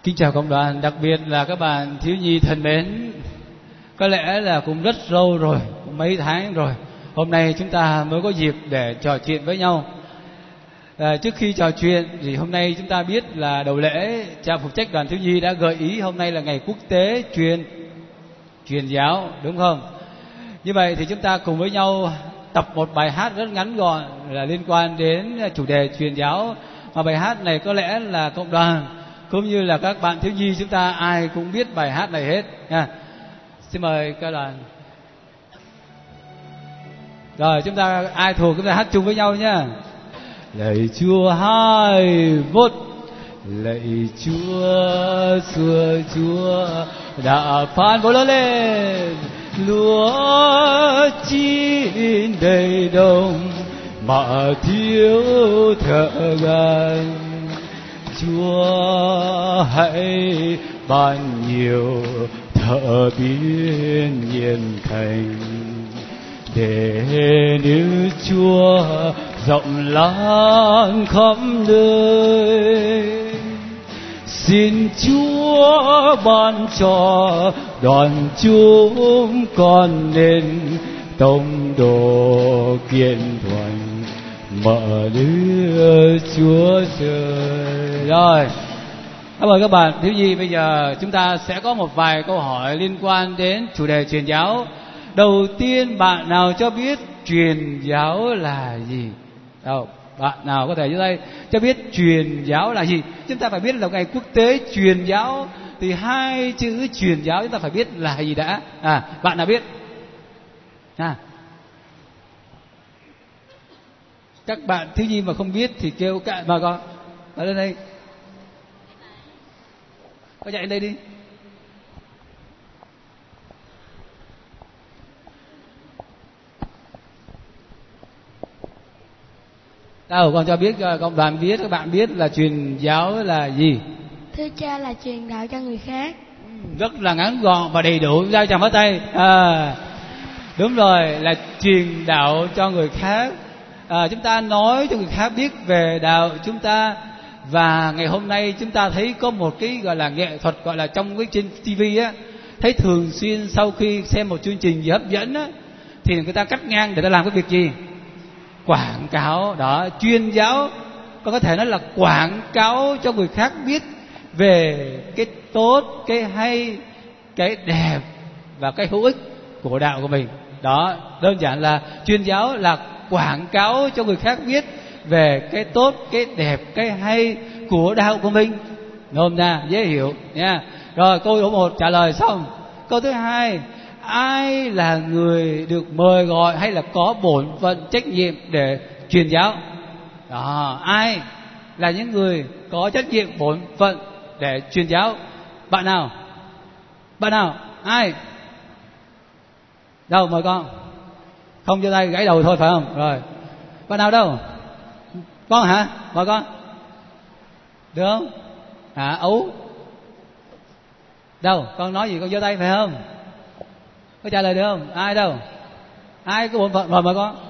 Kính chào cộng đoàn, đặc biệt là các bạn thiếu nhi thân mến. Có lẽ là cũng rất lâu rồi, mấy tháng rồi, hôm nay chúng ta mới có dịp để trò chuyện với nhau. Trước khi trò chuyện thì hôm nay chúng ta biết là đầu lễ cha phụ trách đoàn thiếu nhi đã gợi ý hôm nay là ngày quốc tế truyền giáo, đúng không? Như vậy thì chúng ta cùng với nhau tập một bài hát rất ngắn gọn là liên quan đến chủ đề truyền giáo, mà bài hát này có lẽ là cộng đoàn cũng như là các bạn thiếu nhi chúng ta ai cũng biết bài hát này hết nha. Xin mời các đoàn. Rồi chúng ta ai thuộc chúng ta hát chung với nhau nhá. Lạy Chúa hai vốt, lạy Chúa xưa Chúa đã phán bố lớn lên, lúa chín đầy đồng mà thiếu thợ gan. Chúa hãy ban nhiều thợ biên nhiên thành, để nước Chúa rộng lan khắp nơi. Xin Chúa ban cho đoàn chúng con nên tông đồ kiện toàn, mở đưa Chúa trời. Rồi, cảm ơn các bạn thiếu nhi. Bây giờ chúng ta sẽ có một vài câu hỏi liên quan đến chủ đề truyền giáo. Đầu tiên, bạn nào cho biết truyền giáo là gì? Đâu, bạn nào có thể giơ tay cho biết truyền giáo là gì? Chúng ta phải biết là ngày quốc tế truyền giáo thì hai chữ truyền giáo chúng ta phải biết là gì đã. Bạn nào biết? Các bạn thiếu nhi mà không biết thì kêu cả mà con ở lên đây, có chạy lên đây đi. Đâu, con cho biết, cộng đoàn biết, các bạn biết là truyền giáo là gì? Thưa cha là truyền đạo cho người khác. Rất là ngắn gọn và đầy đủ, giao chào phất tay. Đúng rồi, là truyền đạo cho người khác. Chúng ta nói cho người khác biết về đạo chúng ta. Và ngày hôm nay chúng ta thấy có một cái gọi là nghệ thuật, gọi là trong cái trên TV á, thấy thường xuyên sau khi xem một chương trình gì hấp dẫn á, thì người ta cắt ngang để ta làm cái việc gì? Quảng cáo. Đó, truyền giáo có thể nói là quảng cáo cho người khác biết về cái tốt, cái hay, cái đẹp và cái hữu ích của đạo của mình. Đó, đơn giản là truyền giáo là quảng cáo cho người khác biết về cái tốt, cái đẹp, cái hay của đạo của mình. Nôm na, dễ hiểu nha. Rồi, câu số 1 trả lời xong. Câu thứ hai, ai là người được mời gọi hay là có bổn phận trách nhiệm để truyền giáo? Đó, ai là những người có trách nhiệm bổn phận để truyền giáo? Bạn nào? Bạn nào? Ai? Đâu, mời con. Không giơ tay gãy đầu thôi phải không? Rồi. Bạn nào đâu? Con hả? Mời con. Được không? Ú. Đâu? Con nói gì con giơ tay phải không? Có trả lời được không? Ai đâu? Ai có bổn phận? Rồi mời con.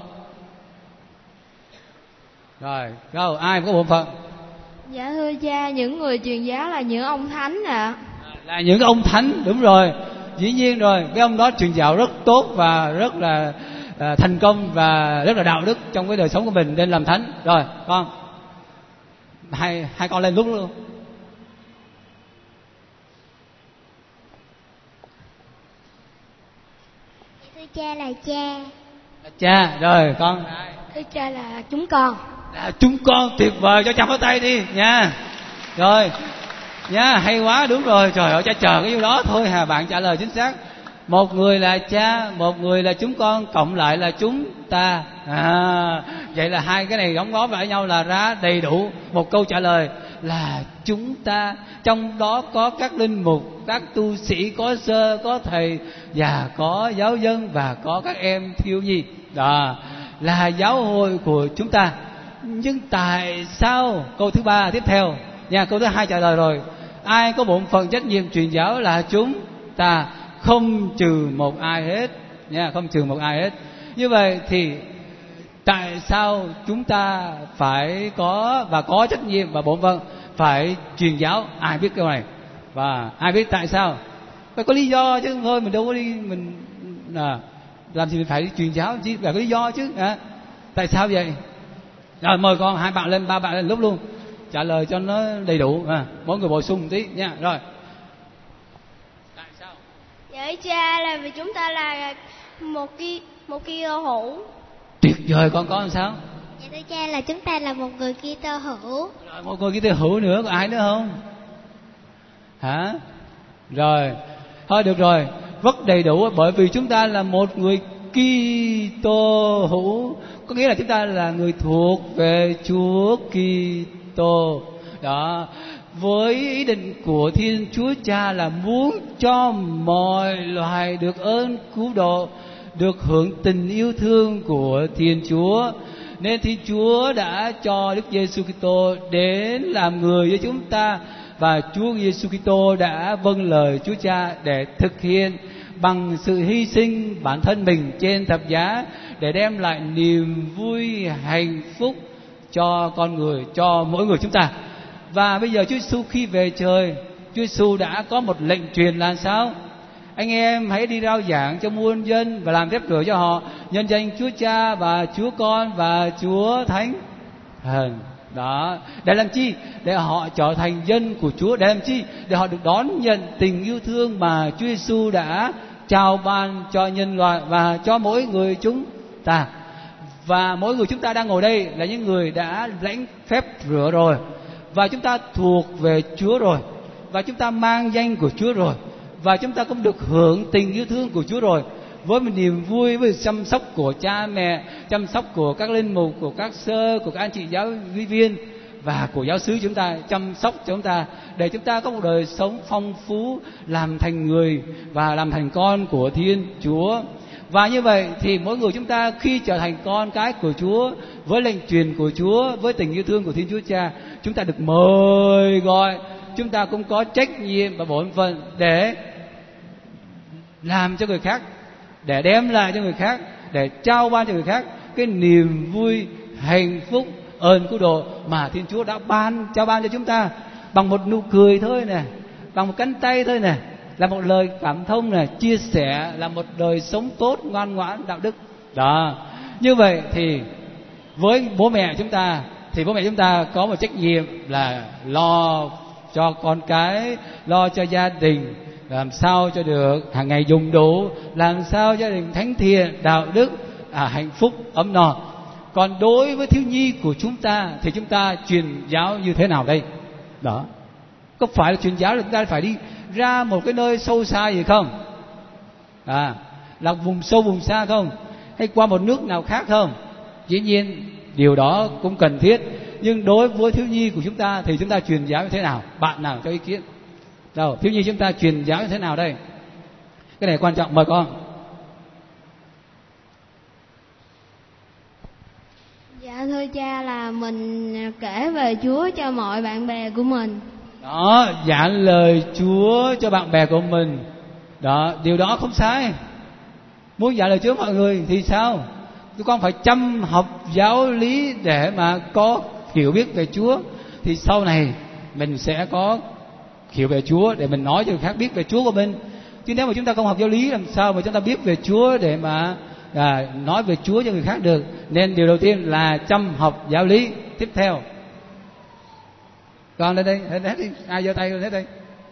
Rồi, đâu? Ai có bổn phận? Dạ thưa cha, những người truyền giáo là những ông thánh ạ. Là những ông thánh, đúng rồi. Dĩ nhiên rồi, cái ông đó truyền giáo rất tốt và rất là thành công và rất là đạo đức trong cái đời sống của mình nên làm thánh. Rồi, con. Hai con lên lúc luôn. Thưa cha là cha. Là cha, rồi con. Thưa cha là chúng con. Là chúng con, tuyệt vời, cho chăm pháo tay đi nha. Rồi nha, hay quá, đúng rồi. Trời ơi, cha chờ cái vụ đó thôi hà. Bạn trả lời chính xác. Một người là cha, một người là chúng con, cộng lại là chúng ta. Vậy là hai cái này đóng góp lại nhau là ra đầy đủ một câu trả lời là chúng ta. Trong đó có các linh mục, các tu sĩ, có sơ, có thầy và có giáo dân và có các em thiếu nhi. Đó là giáo hội của chúng ta. Nhưng tại sao? Câu thứ 3 tiếp theo nha. Câu thứ 2 trả lời rồi. Ai có bổn phận trách nhiệm truyền giáo là chúng ta, không trừ một ai hết nha, không trừ một ai hết. Như vậy thì tại sao chúng ta phải có và có trách nhiệm và bổn phận phải truyền giáo? Ai biết câu này? Và ai biết tại sao? Phải có lý do chứ, thôi mình đâu có đi mình làm gì mình phải đi truyền giáo chứ, phải có lý do chứ. Tại sao vậy? Rồi mời con 2 bạn lên, 3 bạn lên lúc luôn, trả lời cho nó đầy đủ. Mỗi người bổ sung một tí nha. Rồi. Tại sao? Dạ cha, là vì chúng ta là một Kitô hữu. Tuyệt vời, con làm sao? Dạ thưa cha, là chúng ta là một người Kitô hữu. Rồi, một người Kitô hữu nữa, có ai nữa không? Hả? Rồi, thôi được rồi, rất đầy đủ, bởi vì chúng ta là một người Kitô hữu, có nghĩa là chúng ta là người thuộc về Chúa Kitô. Đó, với ý định của Thiên Chúa Cha là muốn cho mọi loài được ơn cứu độ, được hưởng tình yêu thương của Thiên Chúa. Nên Thiên Chúa đã cho Đức Giêsu Kitô đến làm người với chúng ta, và Chúa Giêsu Kitô đã vâng lời Chúa Cha để thực hiện bằng sự hy sinh bản thân mình trên thập giá, để đem lại niềm vui hạnh phúc cho con người, cho mỗi người chúng ta. Và bây giờ Chúa Giêsu khi về trời, Chúa Giêsu đã có một lệnh truyền là sao? Anh em hãy đi rao giảng cho muôn dân và làm phép rửa cho họ, nhân danh Chúa Cha và Chúa Con và Chúa Thánh Thần. Đó, để làm chi? Để họ trở thành dân của Chúa. Để làm chi? Để họ được đón nhận tình yêu thương mà Chúa Giêsu đã trao ban cho nhân loại và cho mỗi người chúng ta. Và mỗi người chúng ta đang ngồi đây là những người đã lãnh phép rửa rồi, và chúng ta thuộc về Chúa rồi, và chúng ta mang danh của Chúa rồi, và chúng ta cũng được hưởng tình yêu thương của Chúa rồi, với một niềm vui, với chăm sóc của cha mẹ, chăm sóc của các linh mục, của các sơ, của các anh chị giáo lý viên và của giáo xứ chúng ta, chăm sóc cho chúng ta, để chúng ta có một đời sống phong phú, làm thành người và làm thành con của Thiên Chúa. Và như vậy thì mỗi người chúng ta khi trở thành con cái của Chúa, với lệnh truyền của Chúa, với tình yêu thương của Thiên Chúa Cha, chúng ta được mời gọi, chúng ta cũng có trách nhiệm và bổn phận để làm cho người khác, để đem lại cho người khác, để trao ban cho người khác cái niềm vui, hạnh phúc, ơn cứu độ mà Thiên Chúa đã trao ban cho chúng ta, bằng một nụ cười thôi nè, bằng một cánh tay thôi nè, là một lời cảm thông nè, chia sẻ, là một đời sống tốt, ngoan ngoãn, đạo đức. Đó, như vậy thì với bố mẹ chúng ta, thì bố mẹ chúng ta có một trách nhiệm là lo cho con cái, lo cho gia đình, làm sao cho được hàng ngày dùng đủ, làm sao gia đình thánh thiện, đạo đức, hạnh phúc, ấm no. Còn đối với thiếu nhi của chúng ta thì chúng ta truyền giáo như thế nào đây? Đó, có phải là truyền giáo là chúng ta phải đi ra một cái nơi sâu xa gì không? Là vùng sâu vùng xa không? Hay qua một nước nào khác không? Dĩ nhiên điều đó cũng cần thiết, nhưng đối với thiếu nhi của chúng ta thì chúng ta truyền giáo như thế nào? Bạn nào cho ý kiến? Đâu, thiếu nhi chúng ta truyền giáo như thế nào đây? Cái này quan trọng, mời con. Dạ thưa cha, là mình kể về Chúa cho mọi bạn bè của mình. Đó, giảng lời Chúa cho bạn bè của mình. Đó, điều đó không sai. Muốn giảng lời Chúa mọi người thì sao? Tụi con phải chăm học giáo lý để mà có hiểu biết về Chúa, thì sau này mình sẽ có hiểu về Chúa để mình nói cho người khác biết về Chúa của mình. Chứ nếu mà chúng ta không học giáo lý, làm sao mà chúng ta biết về Chúa để mà nói về Chúa cho người khác được? Nên điều đầu tiên là chăm học giáo lý. Tiếp theo, con lên đây, hết đi, ai giơ tay lên hết đây.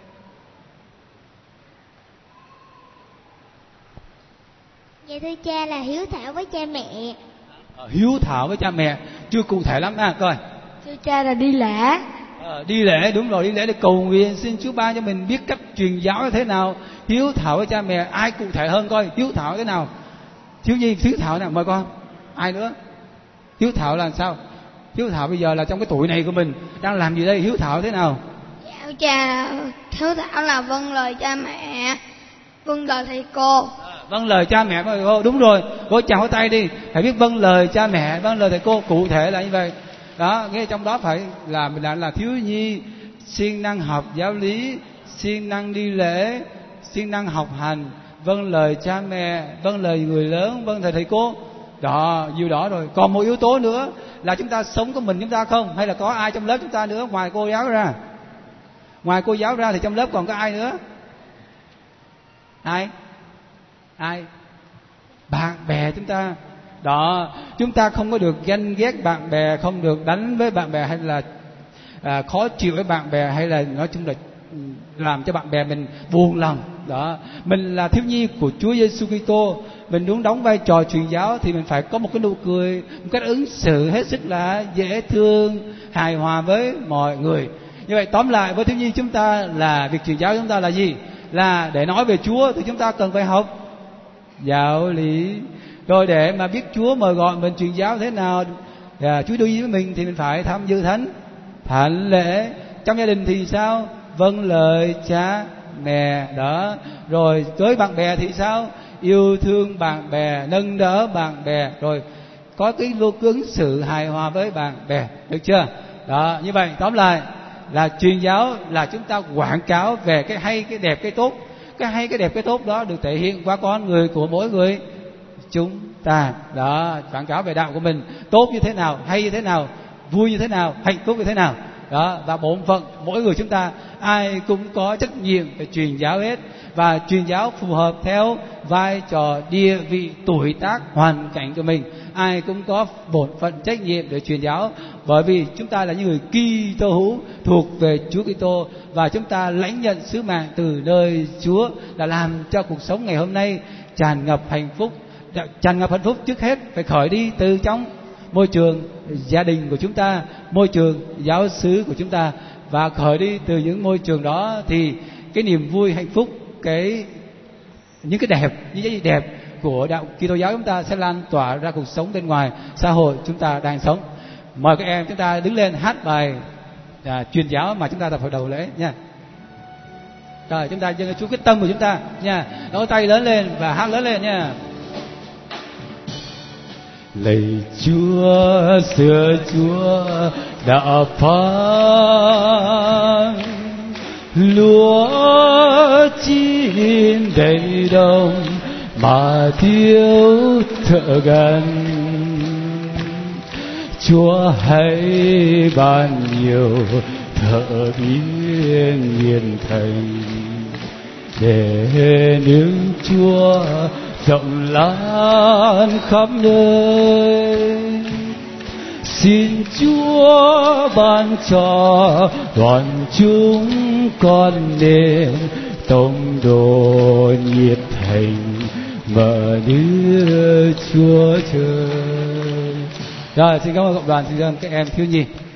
Dạ thưa cha, là hiếu thảo với cha mẹ. Hiếu thảo với cha mẹ chưa cụ thể lắm coi. Thưa cha, là đi lễ. Đi lễ, đúng rồi, đi lễ để cầu nguyện xin Chúa ban cho mình biết cách truyền giáo như thế nào. Hiếu thảo với cha mẹ, ai cụ thể hơn coi, hiếu thảo thế nào? Thiếu nhi hiếu thảo nào, mời con. Ai nữa? Hiếu thảo là sao? Hiếu thảo bây giờ là trong cái tuổi này của mình đang làm gì đây? Hiếu thảo thế nào? Dạ cha, hiếu thảo là vâng lời cha mẹ, vâng lời thầy cô. Vâng lời cha mẹ, thầy cô, đúng rồi. Cô chào tay đi, phải biết vâng lời cha mẹ, vâng lời thầy cô, cụ thể là như vậy. Đó, nghe trong đó phải là mình là thiếu nhi, siêng năng học giáo lý, siêng năng đi lễ, siêng năng học hành, vâng lời cha mẹ, vâng lời người lớn, vâng thầy cô. Đó, nhiều đó rồi. Còn một yếu tố nữa là chúng ta sống có mình chúng ta không, hay là có ai trong lớp chúng ta nữa ngoài cô giáo ra? Ngoài cô giáo ra thì trong lớp còn có ai nữa? Ai? Bạn bè chúng ta. Đó, chúng ta không có được ganh ghét bạn bè, không được đánh với bạn bè, hay là khó chịu với bạn bè, hay là nói chung là làm cho bạn bè mình buồn lòng. Đó, mình là thiếu nhi của Chúa Giêsu Kitô, mình muốn đóng vai trò truyền giáo thì mình phải có một cái nụ cười, một cách ứng xử hết sức là dễ thương, hài hòa với mọi người. Như vậy tóm lại, với thiếu nhi chúng ta là việc truyền giáo chúng ta là gì? Là để nói về Chúa thì chúng ta cần phải học giáo lý. Rồi để mà biết Chúa mời gọi mình truyền giáo thế nào, Chúa đi với mình thì mình phải tham dự thánh lễ. Trong gia đình thì sao? Vâng lời cha mẹ. Đó. Rồi với bạn bè thì sao? Yêu thương bạn bè, nâng đỡ bạn bè, rồi có cái ứng xử hài hòa với bạn bè. Được chưa? Đó, như vậy tóm lại là truyền giáo là chúng ta quảng cáo về cái hay, cái đẹp, cái tốt. Cái hay, cái đẹp, cái tốt đó được thể hiện qua con người của mỗi người chúng ta. Đó, quảng cáo về đạo của mình tốt như thế nào, hay như thế nào, vui như thế nào, hạnh phúc như thế nào. Đó, và bổn phận mỗi người chúng ta ai cũng có trách nhiệm để truyền giáo hết, và truyền giáo phù hợp theo vai trò, địa vị, tuổi tác, hoàn cảnh của mình. Ai cũng có bổn phận trách nhiệm để truyền giáo, bởi vì chúng ta là những người Kitô hữu thuộc về Chúa Kitô, và chúng ta lãnh nhận sứ mạng từ nơi Chúa là làm cho cuộc sống ngày hôm nay tràn ngập hạnh phúc. Tràn ngập hạnh phúc trước hết phải khởi đi từ trong môi trường gia đình của chúng ta, môi trường giáo xứ của chúng ta, và khởi đi từ những môi trường đó thì cái niềm vui, hạnh phúc, những cái đẹp, những cái gì đẹp của đạo Kitô giáo chúng ta sẽ lan tỏa ra cuộc sống bên ngoài xã hội chúng ta đang sống. Mời các em chúng ta đứng lên hát bài truyền giáo mà chúng ta tập hồi đầu lễ nha. Rồi chúng ta dâng cho Chúa quyết tâm của chúng ta nha. Đổ tay lớn lên và hát lớn lên nha. Lạy Chúa, xưa Chúa đã phán lúa chín đầy đồng mà thiếu thợ gần. Chúa hãy ban nhiều thợ biên hiền thầy, để nước Chúa rộng lan khắp nơi. Xin Chúa ban cho đoàn chúng con nên tông đồ nhiệt thành, mở đưa Chúa trời. Rồi, xin cảm ơn cộng đoàn, xin cảm ơn các em thiếu nhi.